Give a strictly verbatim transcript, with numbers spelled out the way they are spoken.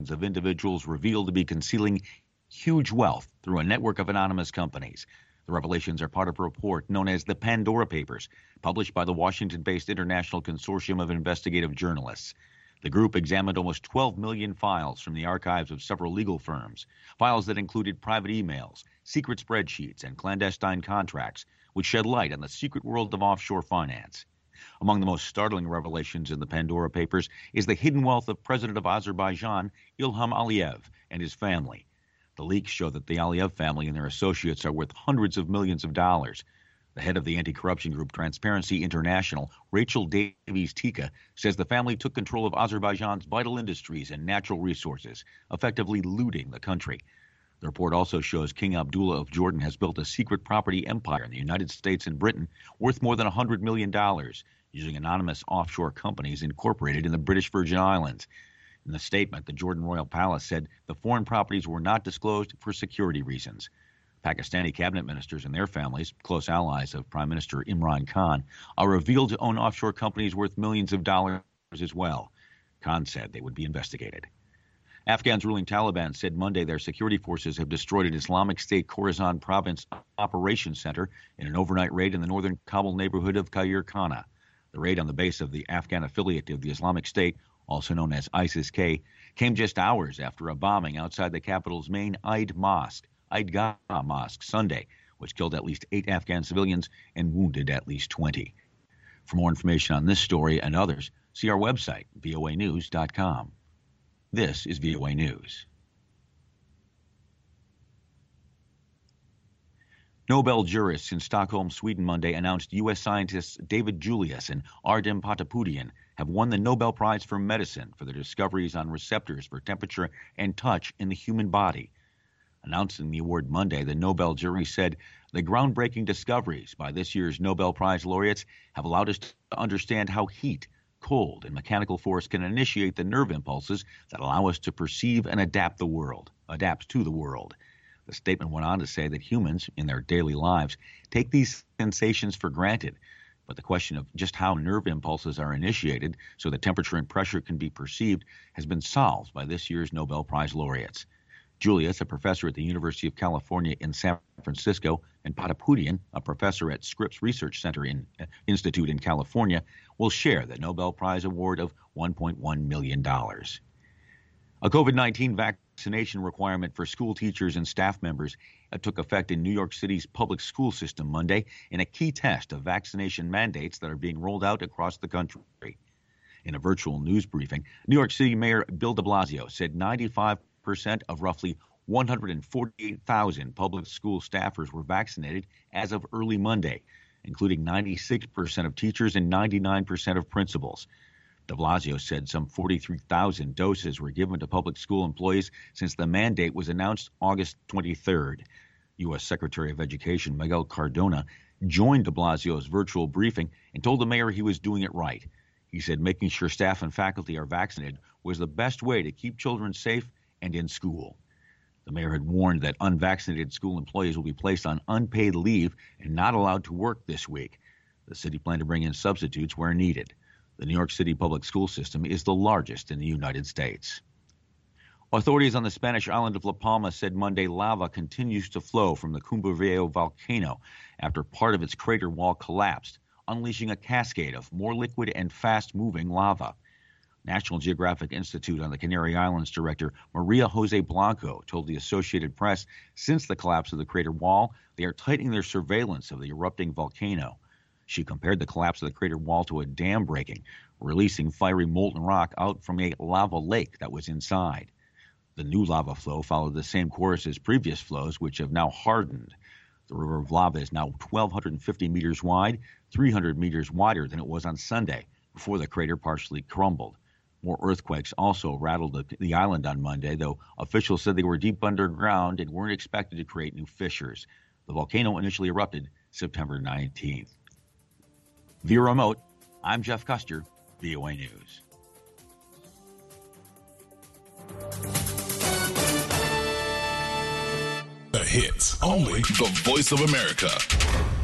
of individuals revealed to be concealing huge wealth through a network of anonymous companies. The revelations are part of a report known as the Pandora Papers, published by the Washington-based International Consortium of Investigative Journalists. The group examined almost twelve million files from the archives of several legal firms, files that included private emails, secret spreadsheets, and clandestine contracts, which shed light on the secret world of offshore finance. Among the most startling revelations in the Pandora Papers is the hidden wealth of President of Azerbaijan, Ilham Aliyev, and his family. The leaks show that the Aliyev family and their associates are worth hundreds of millions of dollars. The head of the anti-corruption group Transparency International, Rachel Davies-Tika, says the family took control of Azerbaijan's vital industries and natural resources, effectively looting the country. The report also shows King Abdullah of Jordan has built a secret property empire in the United States and Britain worth more than one hundred million dollars, using anonymous offshore companies incorporated in the British Virgin Islands. In the statement, the Jordan Royal Palace said the foreign properties were not disclosed for security reasons. Pakistani cabinet ministers and their families, close allies of Prime Minister Imran Khan, are revealed to own offshore companies worth millions of dollars as well. Khan said they would be investigated. Afghan's ruling Taliban said Monday their security forces have destroyed an Islamic State Khorasan province operations center in an overnight raid in the northern Kabul neighborhood of Khair Khana. The raid on the base of the Afghan affiliate of the Islamic State, also known as ISIS-K, came just hours after a bombing outside the capital's main Eid Mosque, Eid Gah Mosque, Sunday, which killed at least eight Afghan civilians and wounded at least twenty. For more information on this story and others, see our website, V O A news dot com. This is V O A News. Nobel jurists in Stockholm, Sweden Monday announced U S scientists David Julius and Ardem Patapoutian have won the Nobel Prize for Medicine for their discoveries on receptors for temperature and touch in the human body. Announcing the award Monday, the Nobel jury said the groundbreaking discoveries by this year's Nobel Prize laureates have allowed us to understand how heat, cold, and mechanical force can initiate the nerve impulses that allow us to perceive and adapt the world, adapt to the world. The statement went on to say that humans, in their daily lives, take these sensations for granted, but the question of just how nerve impulses are initiated so that temperature and pressure can be perceived has been solved by this year's Nobel Prize laureates. Julius, a professor at the University of California in San Francisco, and Patapoutian, a professor at Scripps Research Center in, uh, Institute in California, will share the Nobel Prize award of one point one million dollars. A COVID nineteen vaccination requirement for school teachers and staff members uh, took effect in New York City's public school system Monday in a key test of vaccination mandates that are being rolled out across the country. In a virtual news briefing, New York City Mayor Bill de Blasio said ninety-five percent of roughly one hundred forty-eight thousand public school staffers were vaccinated as of early Monday, including ninety-six percent of teachers and ninety-nine percent of principals. De Blasio said some forty-three thousand doses were given to public school employees since the mandate was announced August twenty-third. U S Secretary of Education Miguel Cardona joined de Blasio's virtual briefing and told the mayor he was doing it right. He said making sure staff and faculty are vaccinated was the best way to keep children safe and in school. The mayor had warned that unvaccinated school employees will be placed on unpaid leave and not allowed to work this week. The city planned to bring in substitutes where needed. The New York City public school system is the largest in the United States. Authorities on the Spanish island of La Palma said Monday lava continues to flow from the Cumbre volcano after part of its crater wall collapsed, unleashing a cascade of more liquid and fast-moving lava. National Geographic Institute on the Canary Islands director Maria Jose Blanco told the Associated Press since the collapse of the crater wall, they are tightening their surveillance of the erupting volcano. She compared the collapse of the crater wall to a dam breaking, releasing fiery molten rock out from a lava lake that was inside. The new lava flow followed the same course as previous flows, which have now hardened. The river of lava is now twelve fifty meters wide, three hundred meters wider than it was on Sunday, before the crater partially crumbled. More earthquakes also rattled the, the island on Monday, though officials said they were deep underground and weren't expected to create new fissures. The volcano initially erupted September nineteenth. Via remote, I'm Jeff Custer, V O A News. The hits, only the Voice of America.